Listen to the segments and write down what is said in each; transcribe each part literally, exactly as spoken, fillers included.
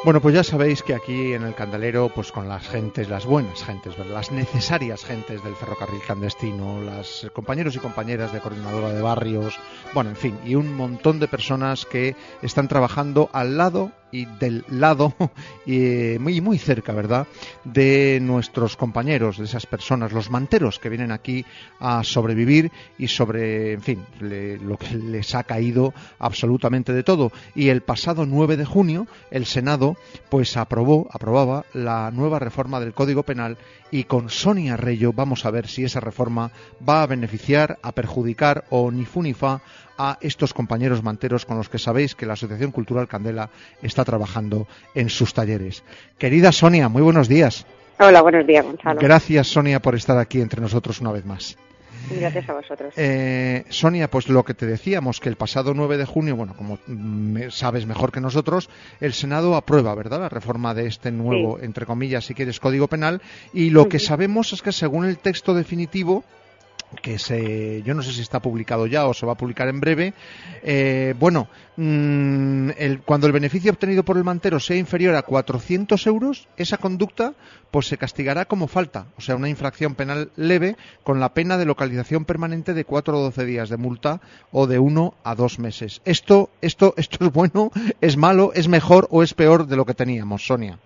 Bueno, pues ya sabéis que aquí en el Candelero, pues con las gentes, las buenas gentes, ¿verdad? Las necesarias gentes del ferrocarril clandestino, las compañeros y compañeras de coordinadora de barrios, bueno, en fin, y un montón de personas que están trabajando al lado y del lado y muy, muy cerca, ¿verdad?, de nuestros compañeros, de esas personas, los manteros que vienen aquí a sobrevivir y sobre, en fin, le, lo que les ha caído absolutamente de todo. Y el pasado nueve de junio el Senado pues aprobó, aprobaba la nueva reforma del Código Penal, y con Sonia Reyo vamos a ver si esa reforma va a beneficiar, a perjudicar o ni fu ni fa a estos compañeros manteros con los que sabéis que la Asociación Cultural Candela está trabajando en sus talleres. Querida Sonia, muy buenos días. Hola, buenos días, Gonzalo. Gracias, Sonia, por estar aquí entre nosotros una vez más. Gracias a vosotros. Eh, Sonia, pues lo que te decíamos, que el pasado nueve de junio, bueno, como sabes mejor que nosotros, el Senado aprueba, ¿verdad?, la reforma de este nuevo, sí, entre comillas, si quieres, Código Penal, y lo uh-huh. que sabemos es que según el texto definitivo, que se, yo no sé si está publicado ya o se va a publicar en breve, eh, bueno, mmm, el, cuando el beneficio obtenido por el mantero sea inferior a cuatrocientos euros, esa conducta pues se castigará como falta, o sea, una infracción penal leve con la pena de localización permanente de cuatro a doce días de multa o de uno a dos meses. Esto, esto, esto es bueno, es malo, es mejor o es peor de lo que teníamos, Sonia.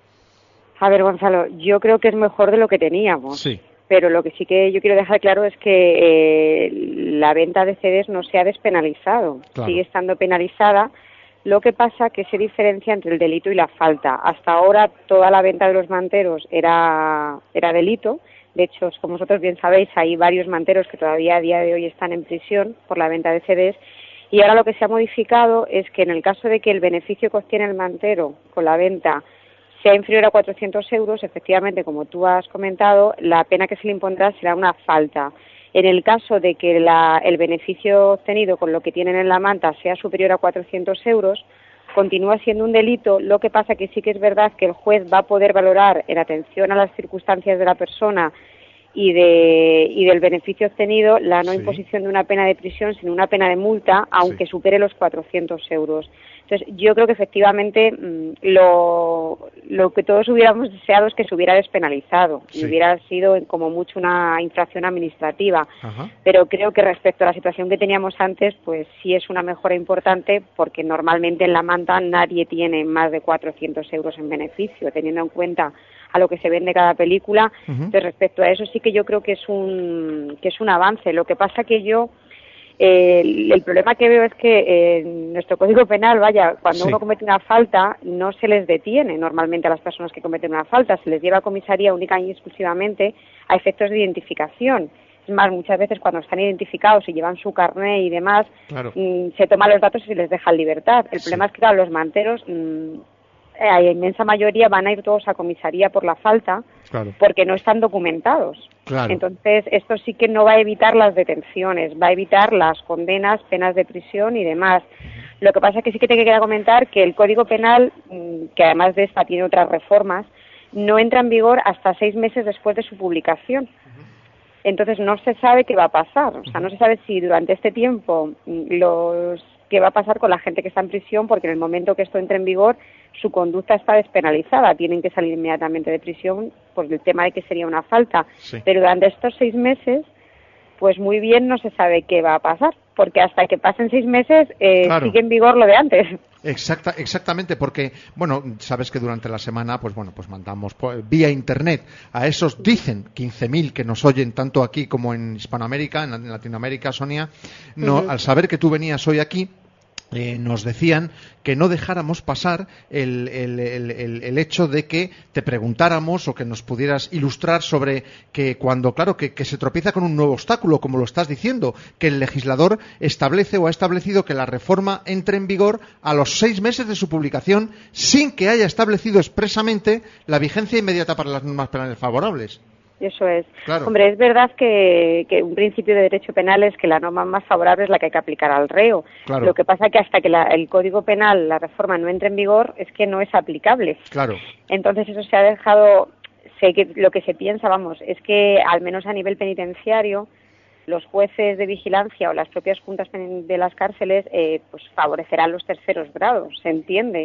A ver, Gonzalo, yo creo que es mejor de lo que teníamos. Sí. Pero lo que sí que yo quiero dejar claro es que eh, la venta de C Ds no se ha despenalizado, claro. Sigue estando penalizada. Lo que pasa que se diferencia entre el delito y la falta. Hasta ahora toda la venta de los manteros era, era delito. De hecho, como vosotros bien sabéis, hay varios manteros que todavía a día de hoy están en prisión por la venta de C Ds. Y ahora lo que se ha modificado es que en el caso de que el beneficio que obtiene el mantero con la venta sea inferior a cuatrocientos euros, efectivamente, como tú has comentado, la pena que se le impondrá será una falta. En el caso de que la, el beneficio obtenido con lo que tienen en la manta sea superior a cuatrocientos euros, continúa siendo un delito. Lo que pasa que sí que es verdad que el juez va a poder valorar, en atención a las circunstancias de la persona y de y del beneficio obtenido, la no sí. imposición de una pena de prisión, sino una pena de multa, aunque sí. supere los cuatrocientos euros. Entonces, yo creo que efectivamente lo, lo que todos hubiéramos deseado es que se hubiera despenalizado sí. y hubiera sido como mucho una infracción administrativa. Ajá. Pero creo que respecto a la situación que teníamos antes, pues sí es una mejora importante, porque normalmente en la manta nadie tiene más de cuatrocientos euros en beneficio, teniendo en cuenta a lo que se vende cada película. Uh-huh. Entonces, respecto a eso sí que yo creo que es un que es un avance. Lo que pasa que yo Eh, el, el problema que veo es que eh, en nuestro Código Penal, vaya, cuando sí. uno comete una falta, no se les detiene normalmente a las personas que cometen una falta, se les lleva a comisaría única y exclusivamente a efectos de identificación. Es más, muchas veces cuando están identificados y llevan su carné y demás, claro. mmm, se toman los datos y se les deja en libertad. El sí. problema es que, claro, los manteros, mmm, la inmensa mayoría van a ir todos a comisaría por la falta, claro. porque no están documentados. Claro. Entonces, esto sí que no va a evitar las detenciones, va a evitar las condenas, penas de prisión y demás. Lo que pasa es que sí que te quería comentar que el Código Penal, que además de esta tiene otras reformas, no entra en vigor hasta seis meses después de su publicación. Entonces, no se sabe qué va a pasar. O sea, no se sabe si durante este tiempo los qué va a pasar con la gente que está en prisión, porque en el momento que esto entre en vigor, su conducta está despenalizada, tienen que salir inmediatamente de prisión por el tema de que sería una falta. Sí. Pero durante estos seis meses, pues muy bien no se sabe qué va a pasar, porque hasta que pasen seis meses eh, claro. sigue en vigor lo de antes. Exacta, exactamente, porque, bueno, sabes que durante la semana, pues bueno, pues mandamos por, vía internet a esos, dicen, quince mil que nos oyen tanto aquí como en Hispanoamérica, en Latinoamérica, Sonia, no, uh-huh. al saber que tú venías hoy aquí, Eh, nos decían que no dejáramos pasar el, el, el, el, el hecho de que te preguntáramos o que nos pudieras ilustrar sobre que cuando, claro, que, que se tropieza con un nuevo obstáculo, como lo estás diciendo, que el legislador establece o ha establecido que la reforma entre en vigor a los seis meses de su publicación sin que haya establecido expresamente la vigencia inmediata para las normas penales favorables. Eso es. Claro. Hombre, es verdad que, que un principio de derecho penal es que la norma más favorable es la que hay que aplicar al reo. Claro. Lo que pasa es que hasta que la, el Código Penal, la reforma, no entre en vigor, es que no es aplicable. Claro. Entonces eso se ha dejado, sé que lo que se piensa, vamos, es que al menos a nivel penitenciario, los jueces de vigilancia o las propias juntas de las cárceles, eh, pues favorecerán los terceros grados, se entiende.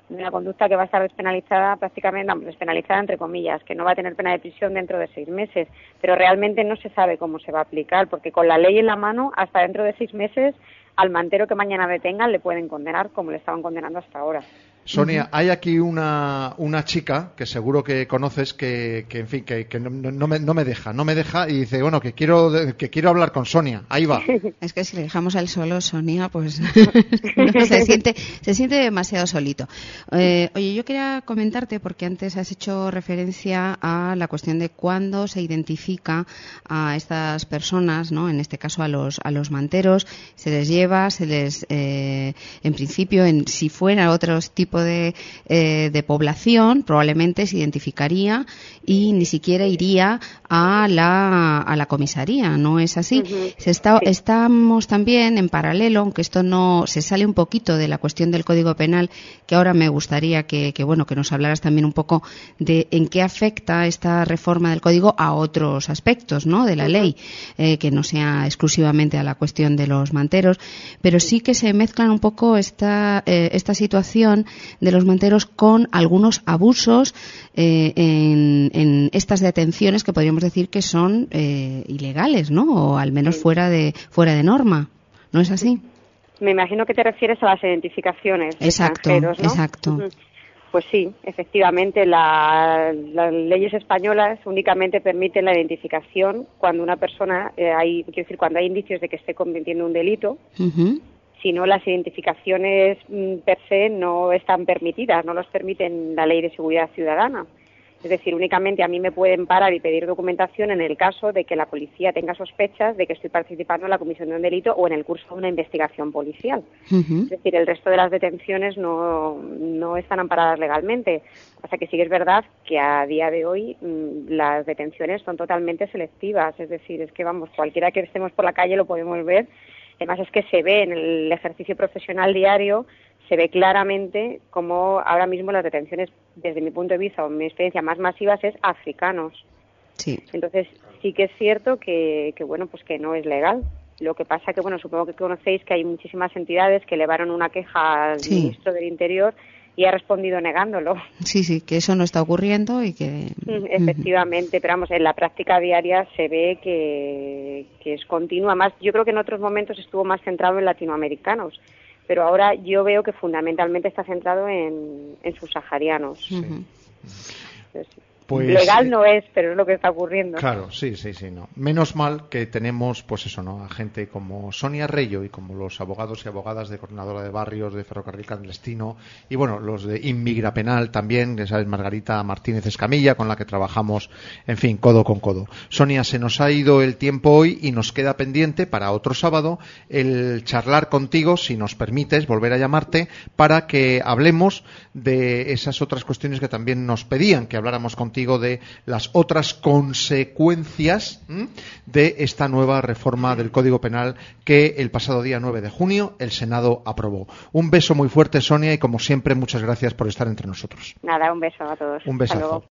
una conducta que va a estar despenalizada prácticamente, vamos, despenalizada entre comillas, que no va a tener pena de prisión dentro de seis meses, pero realmente no se sabe cómo se va a aplicar, porque con la ley en la mano, hasta dentro de seis meses, al mantero que mañana detengan le pueden condenar como le estaban condenando hasta ahora. Sonia, uh-huh. Hay aquí una, una chica que seguro que conoces que, que en fin, que, que no, no, me, no me deja, no me deja y dice, bueno, que quiero que quiero hablar con Sonia. Ahí va. Es que si le dejamos a él solo, Sonia, pues no, se siente se siente demasiado solito. Eh, oye, yo quería comentarte, porque antes has hecho referencia a la cuestión de cuándo se identifica a estas personas, ¿no? En este caso a los a los manteros, se les lleva, se les, eh, en principio, en si fuera otro tipo De, eh, de población, probablemente se identificaría y ni siquiera iría a la, a la comisaría, ¿no es así? Uh-huh. Se está, sí. Estamos también en paralelo, aunque esto no se sale un poquito de la cuestión del Código Penal, que ahora me gustaría que, que bueno, que nos hablaras también un poco de en qué afecta esta reforma del Código a otros aspectos, ¿no? De la uh-huh. ley, eh, que no sea exclusivamente a la cuestión de los manteros, pero sí que se mezclan un poco esta, eh, esta situación de los manteros con algunos abusos eh, en, en estas detenciones que podríamos decir que son eh, ilegales, ¿no? O al menos fuera de fuera de norma. ¿No es así? Me imagino que te refieres a las identificaciones de exacto, extranjeros, ¿no? Exacto. Uh-huh. Pues sí, efectivamente, la, las leyes españolas únicamente permiten la identificación cuando una persona, eh, hay, quiero decir, cuando hay indicios de que esté cometiendo un delito. Uh-huh. Si no, las identificaciones per se no están permitidas, no los permiten la Ley de Seguridad Ciudadana. Es decir, únicamente a mí me pueden parar y pedir documentación en el caso de que la policía tenga sospechas de que estoy participando en la comisión de un delito o en el curso de una investigación policial. Uh-huh. Es decir, el resto de las detenciones no, no están amparadas legalmente. O sea que sí que es verdad que a día de hoy mmm, las detenciones son totalmente selectivas. Es decir, es que vamos, cualquiera que estemos por la calle lo podemos ver. Además es que se ve en el ejercicio profesional diario, se ve claramente cómo ahora mismo las detenciones, desde mi punto de vista o mi experiencia más masivas, es africanos. Sí. Entonces sí que es cierto que, que bueno, pues que no es legal. Lo que pasa que, bueno, supongo que conocéis que hay muchísimas entidades que elevaron una queja al sí. ministro del Interior y ha respondido negándolo. Sí, sí, que eso no está ocurriendo y que... Efectivamente, pero vamos, en la práctica diaria se ve que, que es continua. Más, yo creo que en otros momentos estuvo más centrado en latinoamericanos, pero ahora yo veo que fundamentalmente está centrado en, en subsaharianos. Sí. Entonces, Pues, legal no es, pero es lo que está ocurriendo. Claro, sí, sí, sí, no. Menos mal que tenemos, pues eso, ¿no? A gente como Sonia Reyo y como los abogados y abogadas de Coordinadora de Barrios, de Ferrocarril Clandestino y, bueno, los de Inmigra Penal también, ya sabes, Margarita Martínez Escamilla, con la que trabajamos, en fin, codo con codo. Sonia, se nos ha ido el tiempo hoy y nos queda pendiente para otro sábado el charlar contigo, si nos permites, volver a llamarte, para que hablemos de esas otras cuestiones que también nos pedían que habláramos contigo, de las otras consecuencias ¿m? de esta nueva reforma del Código Penal que el pasado día nueve de junio el Senado aprobó. Un beso muy fuerte, Sonia, y como siempre, muchas gracias por estar entre nosotros. Nada, un beso a todos. Un besazo.